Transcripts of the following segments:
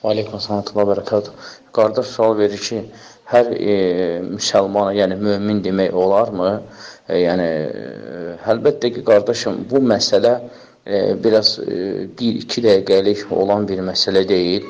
Aleykum salatullah bərəkatuh. Qardaş sual verir ki, hər müsəlmana, yəni mömin demək olarmı? Əlbəttə ki, qardaşım, bu məsələ biraz 1-2 dəqiqəlik olan bir məsələ deyil.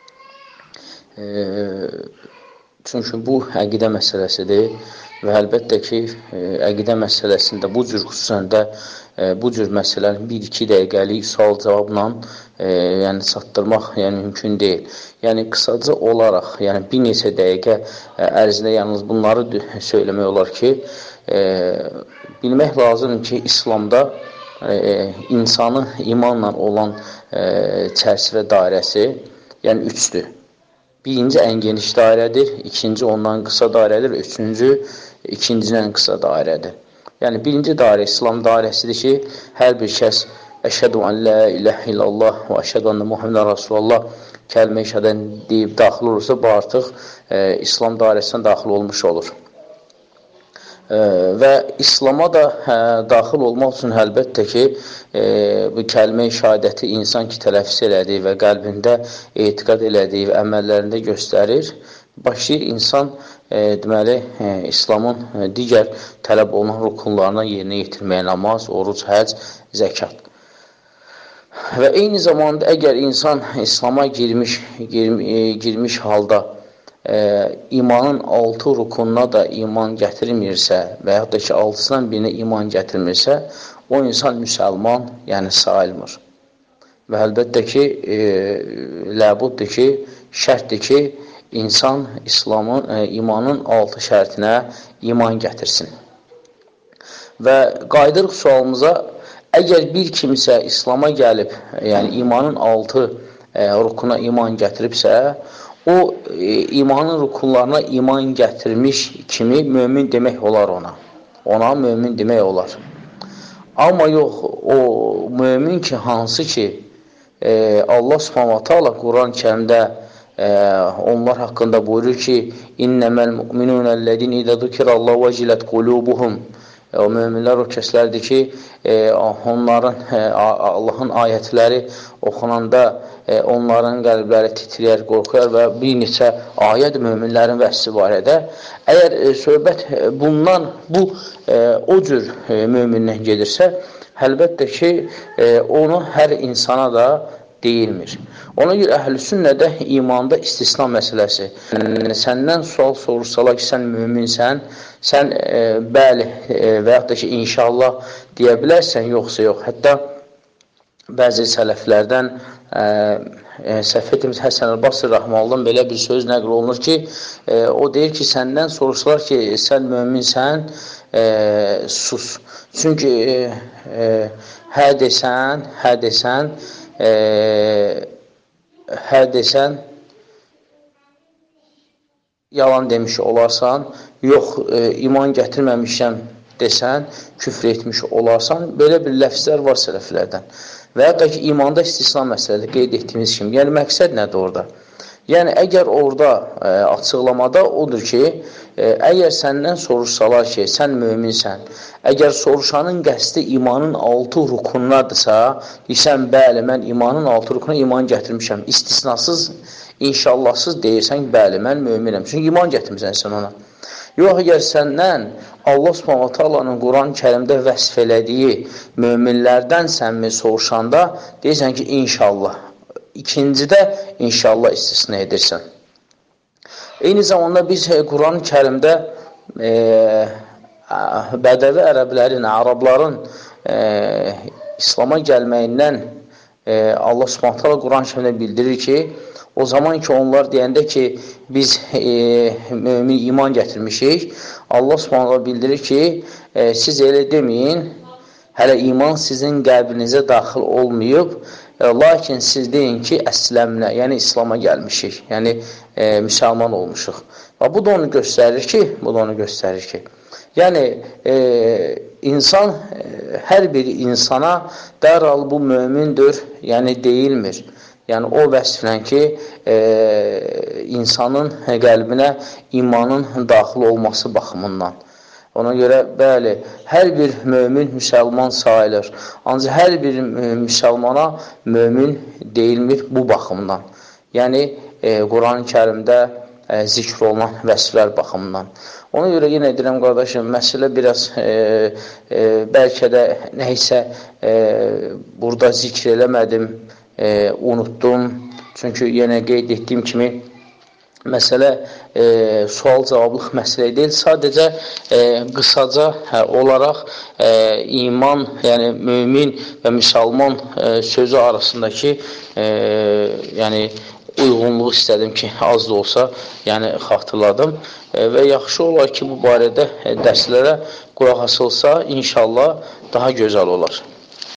Çünki bu əqidə məsələsidir və əlbəttə ki, əqidə məsələsində bu cür xüsusən də bu cür məsələnin 1-2 dəqiqəlik sual-cavabla çatdırmaq mümkün deyil. Yəni, qısaca olaraq, bir neçə dəqiqə ərzində yalnız bunları söyləmək olar ki, bilmək lazımdır ki, İslamda insanın imanla olan çərçivə dairəsi, yəni 3-dür. Birinci ən geniş dairədir, ikinci ondan qısa dairədir, üçüncü ikincinin qısa dairədir. Yəni, birinci dairə İslam dairəsidir ki, hər bir kəs əşhədu ən la iləhə illallah və əşhədu ənə Muhammedən Rasulullah kəlmə-i şəhadət deyib daxil olursa, bu artıq İslam dairəsindən daxil olmuş olur. Və İslama da daxil olmaq üçün əlbəttə ki, bu kəlmə-i şəhadəti insan ki, tələffüz elədiyi və qəlbində etiqad elədiyi və əməllərində göstərir, başlayır insan deməli, İslamın digər tələb olunan rukunlarına yerinə yetirməyə namaz, oruc, həc, zəkat. Və eyni zamanda əgər insan İslama girmiş halda imanın 6 rukununa da iman gətirmirsə və yaxud da ki, 6-sından birinə iman gətirmirsə, o insan müsəlman, yəni sayılmır. Və əlbəttə ki, ləbuddur ki, şərtdir ki, insan imanın 6 şərtinə iman gətirsin. Və qayıdırıq sualımıza, əgər bir kimsə İslama gəlib, yəni imanın 6 rukuna iman gətiribsə, o imanın rukunlarına iman gətirmiş kimi mömin demək olar ona. Ona mömin demək olar. Amma yox, o mömin ki, hansı ki, Allah Subhanahu Taala Quran-ı Kərimdə onlar haqqında buyurur ki, İnnəməl mu'minunəl-ləzîne izə zukirallahu vəcilət qulubuhum. O möminlər o kəslərdir ki, onların Allahın ayətləri oxunanda onların qəlbləri titrəyər, qorxuyar və bir neçə ayət möminlərin vəsfi barədə. Əgər söhbət bundan, o cür mömindən gedirsə, əlbəttə ki, onu hər insana da deyilmir. Ona görə əhl-i-sünnədə imanda istisna məsələsi. Səndən sual soruşsalar ki, sən möminsən, sən bəli və yaxud da ki, inşallah deyə bilərsən, yoxsa yox. Hətta bəzi sələflərdən Səffətimiz Həsən el-Basri Rəhməllahdan belə bir söz nəql olunur ki, o deyir ki, səndən soruşsalar ki, sən möminsən, sus. Çünki hə desən, yalan demiş olarsan, yox, iman gətirməmişəm desən, küfr etmiş olarsan, belə bir ləfzlər var sələflərdən. Və ya da ki, imanda istisna məsələdir, qeyd etdiyimiz kimi. Yəni, məqsəd nədir orada? Yəni, əgər orada açıqlamada odur ki, əgər səndən soruşsalar ki, sən möminsən, əgər soruşanın qəsdi imanın 6 rukununadırsa, deyirsən, bəli, mən imanın 6 rukununa iman gətirmişəm. İstisnasız, inşallahsız deyirsən, bəli, mən möminəm. Çünki iman gətirmişsən sən ona. Yox, əgər səndən Allah Subhanahu Taala'nın Quran-ı Kərimdə vəsf elədiyi möminlərdən sənmi soruşanda, deyirsən ki, inşallah. İkincidə inşallah istisna edirsən. Eyni zamanda biz Quran-ı Kərimdə bədəvi ərəblərin, ərabların İslama gəlməyindən Allah Subhanahu Taala Quran-ı Kərimdə bildirir ki, o zaman ki, onlar deyəndə ki, biz mömin iman gətirmişik, Allah Subhanahu bildirir ki, siz elə deməyin, hələ iman sizin qəlbinizə daxil olmayıb, lakin siz deyin ki, əsləmlə, yəni İslama gəlmişik, yəni müsəlman olmuşuq. Və bu da onu göstərir ki, yəni insan, hər bir insana dərhal bu mömindir, yəni deyilmir. Yəni, o vəsflə ki, insanın qəlbinə imanın daxil olması baxımından. Ona görə, bəli, hər bir mömin müsəlman sayılır. Ancaq hər bir müsəlmana mömin deyilmir bu baxımdan. Yəni, Quran-ı Kərimdə zikr olunan vəsflər baxımından. Ona görə yenə deyirəm, qardaşım, məsələ biraz bəlkə də nəysə burada zikr eləmədim, unutdum. Çünki yenə qeyd etdiyim kimi, məsələ sual-cavablıq məsələ deyil. Sadəcə qısaca olaraq iman, yəni mümin və müsəlman sözü arasındakı yəni uyğunluq istədim ki, az da olsa yəni xatırladım və yaxşı olar ki, bu barədə dərslərə qulaq asılsa, inşallah daha gözəl olar.